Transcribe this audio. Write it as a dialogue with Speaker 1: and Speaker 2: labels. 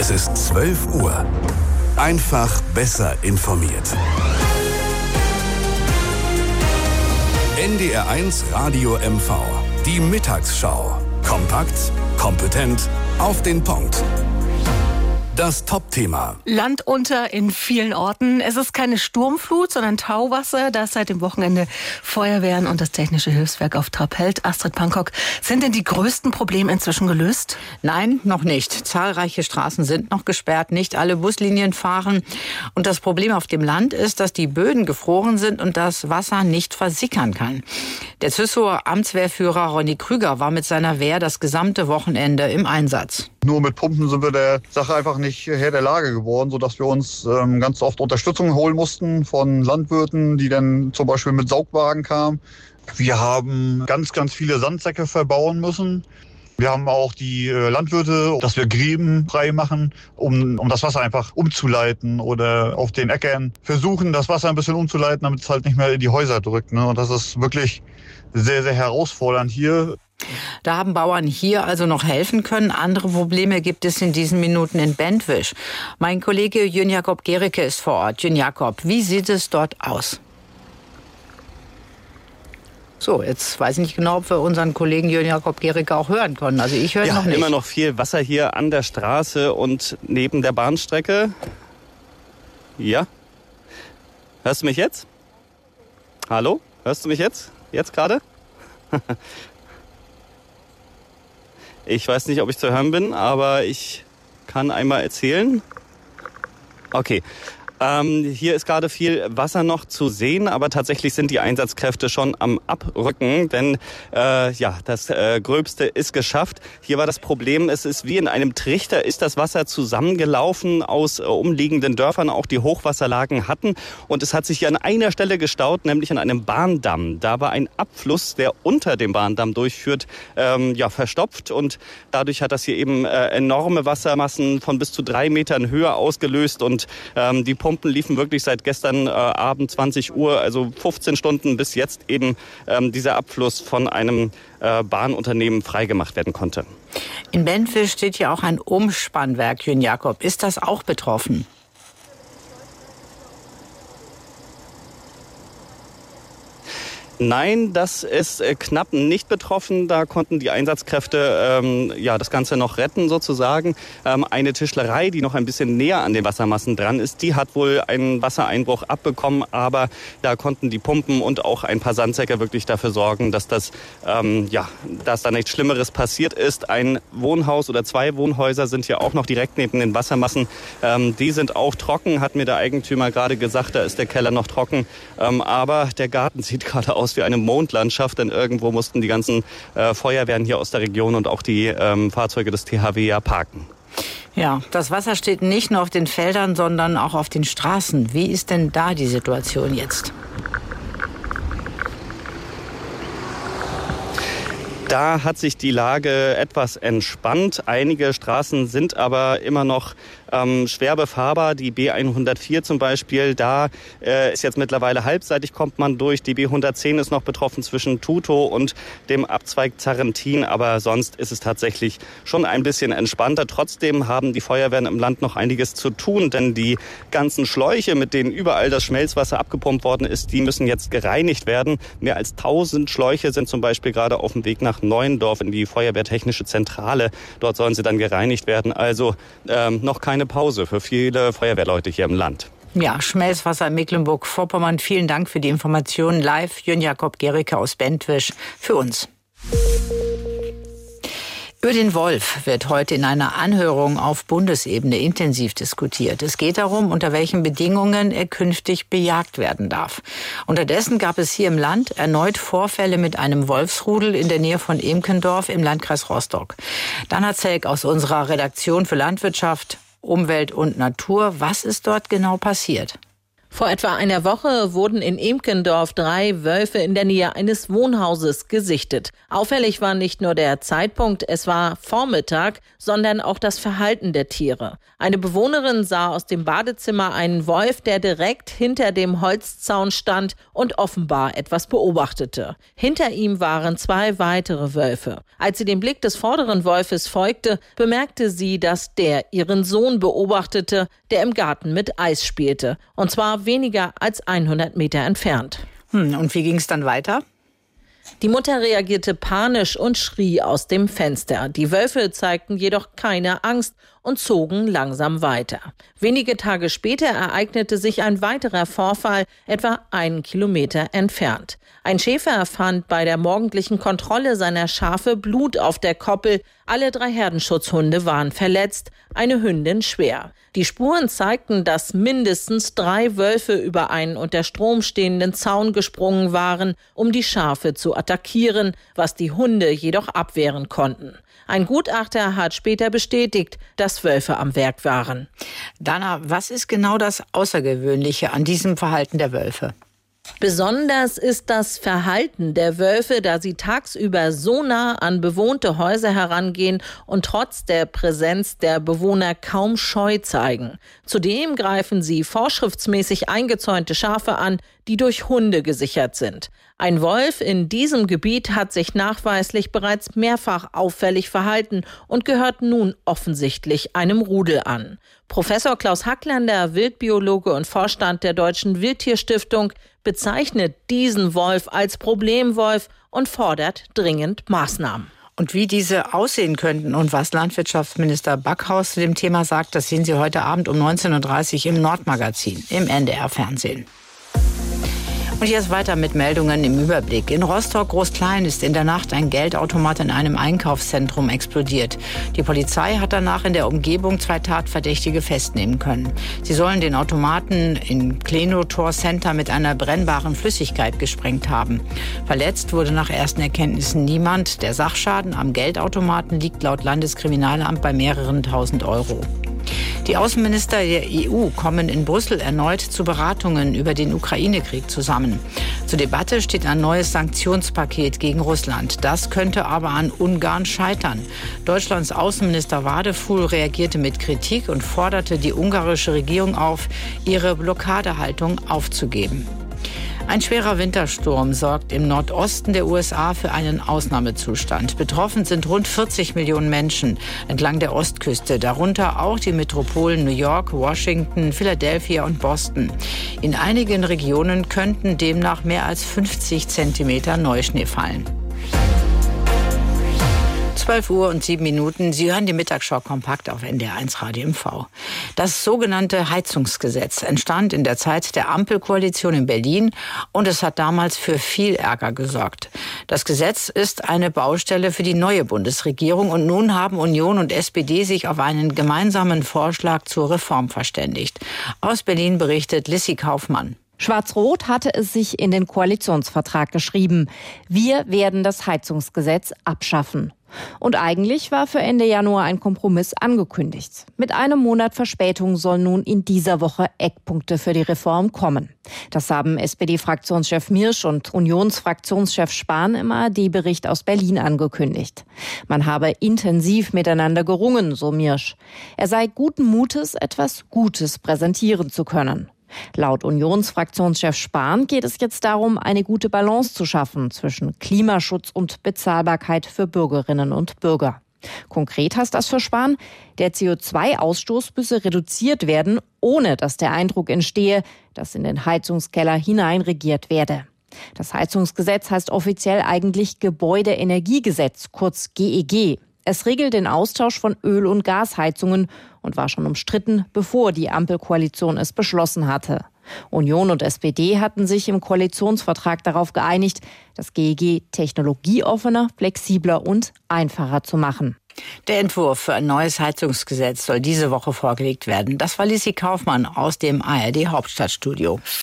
Speaker 1: Es ist 12 Uhr. Einfach besser informiert. NDR1 Radio MV. Die Mittagsschau. Kompakt, kompetent, auf den Punkt. Das Top-Thema.
Speaker 2: Land unter in vielen Orten. Es ist keine Sturmflut, sondern Tauwasser, das seit dem Wochenende Feuerwehren und das Technische Hilfswerk auf Trab hält. Astrid Pankok, sind denn die größten Probleme inzwischen gelöst?
Speaker 3: Nein, noch nicht. Zahlreiche Straßen sind noch gesperrt, nicht alle Buslinien fahren. Und das Problem auf dem Land ist, dass die Böden gefroren sind und das Wasser nicht versickern kann. Der Züssower Amtswehrführer Ronny Krüger war mit seiner Wehr das gesamte Wochenende im Einsatz.
Speaker 4: Nur mit Pumpen sind wir der Sache einfach nicht Herr der Lage geworden, sodass wir uns ganz oft Unterstützung holen mussten von Landwirten, die dann zum Beispiel mit Saugwagen kamen. Wir haben ganz, ganz viele Sandsäcke verbauen müssen. Wir haben auch die Landwirte, dass wir Gräben frei machen, um das Wasser einfach umzuleiten oder auf den Äckern versuchen, das Wasser ein bisschen umzuleiten, damit es halt nicht mehr in die Häuser drückt. Ne? Und das ist wirklich sehr, sehr herausfordernd hier.
Speaker 3: Da haben Bauern hier also noch helfen können. Andere Probleme gibt es in diesen Minuten in Bentwisch. Mein Kollege Jön Jakob Gericke ist vor Ort. Jön Jakob, wie sieht es dort aus? So, jetzt weiß ich nicht genau, ob wir unseren Kollegen Jön Jakob Gericke auch hören können. Also ich höre noch nicht.
Speaker 5: Immer noch viel Wasser hier an der Straße und neben der Bahnstrecke. Ja. Hörst du mich jetzt? Hallo? Hörst du mich jetzt? Jetzt gerade? Ich weiß nicht, ob ich zu hören bin, aber ich kann einmal erzählen. Okay. Hier ist gerade viel Wasser noch zu sehen, aber tatsächlich sind die Einsatzkräfte schon am Abrücken, denn das Gröbste ist geschafft. Hier war das Problem, es ist wie in einem Trichter, ist das Wasser zusammengelaufen aus umliegenden Dörfern, auch die Hochwasserlagen hatten, und es hat sich hier an einer Stelle gestaut, nämlich an einem Bahndamm. Da war ein Abfluss, der unter dem Bahndamm durchführt, verstopft, und dadurch hat das hier eben enorme Wassermassen von bis zu 3 Metern Höhe ausgelöst, und die Pumpen liefen wirklich seit gestern Abend 20 Uhr, also 15 Stunden, bis jetzt eben dieser Abfluss von einem Bahnunternehmen freigemacht werden konnte.
Speaker 3: In Bentwisch steht ja auch ein Umspannwerk, Jön Jakob. Ist das auch betroffen?
Speaker 5: Nein, das ist knapp nicht betroffen. Da konnten die Einsatzkräfte das Ganze noch retten sozusagen. Eine Tischlerei, die noch ein bisschen näher an den Wassermassen dran ist, die hat wohl einen Wassereinbruch abbekommen. Aber da konnten die Pumpen und auch ein paar Sandsäcke wirklich dafür sorgen, dass dass da nichts Schlimmeres passiert ist. Ein Wohnhaus oder 2 Wohnhäuser sind hier auch noch direkt neben den Wassermassen. Die sind auch trocken, hat mir der Eigentümer gerade gesagt. Da ist der Keller noch trocken. Aber der Garten sieht gerade aus wie eine Mondlandschaft, denn irgendwo mussten die ganzen Feuerwehren hier aus der Region und auch die Fahrzeuge des THW ja parken.
Speaker 3: Ja, das Wasser steht nicht nur auf den Feldern, sondern auch auf den Straßen. Wie ist denn da die Situation jetzt?
Speaker 5: Da hat sich die Lage etwas entspannt. Einige Straßen sind aber immer noch schwer befahrbar. Die B104 zum Beispiel, da ist jetzt mittlerweile halbseitig, kommt man durch. Die B110 ist noch betroffen zwischen Tutow und dem Abzweig Zarrentin. Aber sonst ist es tatsächlich schon ein bisschen entspannter. Trotzdem haben die Feuerwehren im Land noch einiges zu tun, denn die ganzen Schläuche, mit denen überall das Schmelzwasser abgepumpt worden ist, die müssen jetzt gereinigt werden. Mehr als 1000 Schläuche sind zum Beispiel gerade auf dem Weg nach Neuendorf in die Feuerwehrtechnische Zentrale. Dort sollen sie dann gereinigt werden. Also noch keine Pause für viele Feuerwehrleute hier im Land.
Speaker 3: Ja, Schmelzwasser in Mecklenburg-Vorpommern. Vielen Dank für die Informationen. Live Jön Jakob Gericke aus Bentwisch für uns. Über den Wolf wird heute in einer Anhörung auf Bundesebene intensiv diskutiert. Es geht darum, unter welchen Bedingungen er künftig bejagt werden darf. Unterdessen gab es hier im Land erneut Vorfälle mit einem Wolfsrudel in der Nähe von Emkendorf im Landkreis Rostock. Dana Zelk aus unserer Redaktion für Landwirtschaft, Umwelt und Natur. Was ist dort genau passiert?
Speaker 6: Vor etwa einer Woche wurden in Imkendorf 3 Wölfe in der Nähe eines Wohnhauses gesichtet. Auffällig war nicht nur der Zeitpunkt, es war Vormittag, sondern auch das Verhalten der Tiere. Eine Bewohnerin sah aus dem Badezimmer einen Wolf, der direkt hinter dem Holzzaun stand und offenbar etwas beobachtete. Hinter ihm waren 2 weitere Wölfe. Als sie dem Blick des vorderen Wolfes folgte, bemerkte sie, dass der ihren Sohn beobachtete, der im Garten mit Eis spielte. Und zwar weniger als 100 Meter entfernt.
Speaker 3: Und wie ging es dann weiter?
Speaker 6: Die Mutter reagierte panisch und schrie aus dem Fenster. Die Wölfe zeigten jedoch keine Angst und zogen langsam weiter. Wenige Tage später ereignete sich ein weiterer Vorfall, etwa 1 Kilometer entfernt. Ein Schäfer fand bei der morgendlichen Kontrolle seiner Schafe Blut auf der Koppel. Alle 3 Herdenschutzhunde waren verletzt, eine Hündin schwer. Die Spuren zeigten, dass mindestens 3 Wölfe über einen unter Strom stehenden Zaun gesprungen waren, um die Schafe zu attackieren, was die Hunde jedoch abwehren konnten. Ein Gutachter hat später bestätigt, dass Wölfe am Werk waren.
Speaker 3: Dana, was ist genau das Außergewöhnliche an diesem Verhalten der Wölfe?
Speaker 6: Besonders ist das Verhalten der Wölfe, da sie tagsüber so nah an bewohnte Häuser herangehen und trotz der Präsenz der Bewohner kaum Scheu zeigen. Zudem greifen sie vorschriftsmäßig eingezäunte Schafe an, die durch Hunde gesichert sind. Ein Wolf in diesem Gebiet hat sich nachweislich bereits mehrfach auffällig verhalten und gehört nun offensichtlich einem Rudel an. Professor Klaus Hacklander, Wildbiologe und Vorstand der Deutschen Wildtierstiftung, bezeichnet diesen Wolf als Problemwolf und fordert dringend Maßnahmen.
Speaker 3: Und wie diese aussehen könnten und was Landwirtschaftsminister Backhaus zu dem Thema sagt, das sehen Sie heute Abend um 19:30 Uhr im Nordmagazin im NDR-Fernsehen. Und jetzt weiter mit Meldungen im Überblick. In Rostock-Großklein ist in der Nacht ein Geldautomat in einem Einkaufszentrum explodiert. Die Polizei hat danach in der Umgebung 2 Tatverdächtige festnehmen können. Sie sollen den Automaten in Klenotor Center mit einer brennbaren Flüssigkeit gesprengt haben. Verletzt wurde nach ersten Erkenntnissen niemand. Der Sachschaden am Geldautomaten liegt laut Landeskriminalamt bei mehreren tausend Euro. Die Außenminister der EU kommen in Brüssel erneut zu Beratungen über den Ukraine-Krieg zusammen. Zur Debatte steht ein neues Sanktionspaket gegen Russland. Das könnte aber an Ungarn scheitern. Deutschlands Außenminister Wadefuhl reagierte mit Kritik und forderte die ungarische Regierung auf, ihre Blockadehaltung aufzugeben. Ein schwerer Wintersturm sorgt im Nordosten der USA für einen Ausnahmezustand. Betroffen sind rund 40 Millionen Menschen entlang der Ostküste, darunter auch die Metropolen New York, Washington, Philadelphia und Boston. In einigen Regionen könnten demnach mehr als 50 Zentimeter Neuschnee fallen. 12:07 Sie hören die Mittagsschau kompakt auf NDR1 Radio MV. Das sogenannte Heizungsgesetz entstand in der Zeit der Ampelkoalition in Berlin und es hat damals für viel Ärger gesorgt. Das Gesetz ist eine Baustelle für die neue Bundesregierung und nun haben Union und SPD sich auf einen gemeinsamen Vorschlag zur Reform verständigt. Aus Berlin berichtet Lissy Kaufmann.
Speaker 7: Schwarz-Rot hatte es sich in den Koalitionsvertrag geschrieben. Wir werden das Heizungsgesetz abschaffen. Und eigentlich war für Ende Januar ein Kompromiss angekündigt. Mit einem Monat Verspätung sollen nun in dieser Woche Eckpunkte für die Reform kommen. Das haben SPD-Fraktionschef Mirsch und Unionsfraktionschef Spahn im ARD-Bericht aus Berlin angekündigt. Man habe intensiv miteinander gerungen, so Mirsch. Er sei guten Mutes, etwas Gutes präsentieren zu können. Laut Unionsfraktionschef Spahn geht es jetzt darum, eine gute Balance zu schaffen zwischen Klimaschutz und Bezahlbarkeit für Bürgerinnen und Bürger. Konkret heißt das für Spahn, der CO2-Ausstoß müsse reduziert werden, ohne dass der Eindruck entstehe, dass in den Heizungskeller hineinregiert werde. Das Heizungsgesetz heißt offiziell eigentlich Gebäudeenergiegesetz, kurz GEG. Es regelt den Austausch von Öl- und Gasheizungen und war schon umstritten, bevor die Ampelkoalition es beschlossen hatte. Union und SPD hatten sich im Koalitionsvertrag darauf geeinigt, das GEG technologieoffener, flexibler und einfacher zu machen.
Speaker 3: Der Entwurf für ein neues Heizungsgesetz soll diese Woche vorgelegt werden. Das war Lissy Kaufmann aus dem ARD Hauptstadtstudio.